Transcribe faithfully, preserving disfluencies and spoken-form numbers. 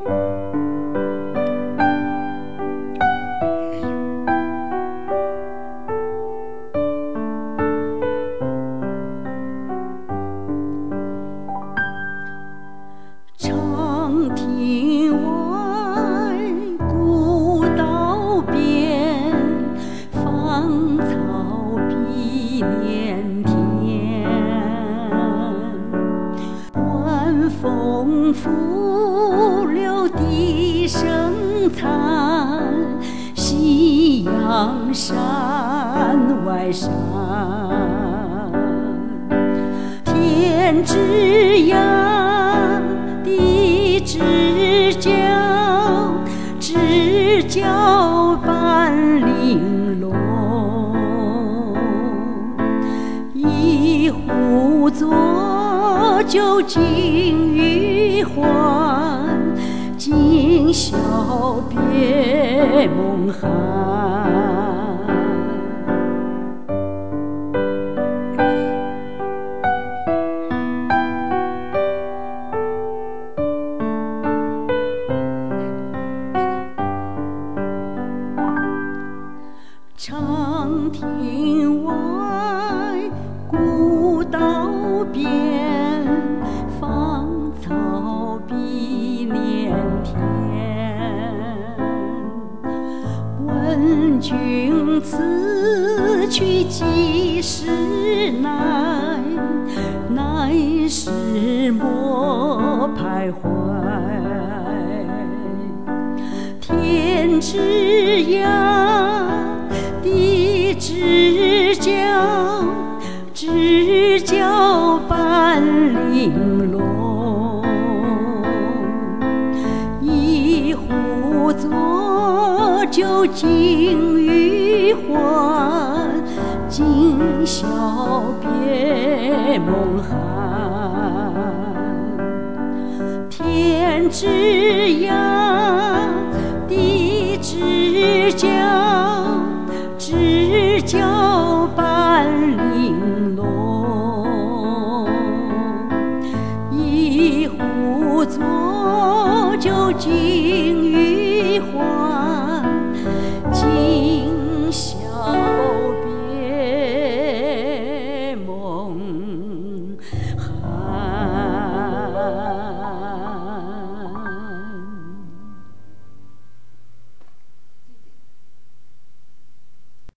长亭外，古道边，芳草碧连天。晚风拂柳笛声残，夕阳山外山。天之涯，地之角，知交半零落。一壶浊酒尽余欢，今宵别梦寒。长亭外，古道边，芳草碧连天。问君此去几时来？来时莫徘徊。天之涯，地之角，知交半零落。一壶浊酒尽余欢，今宵别梦寒。天之涯，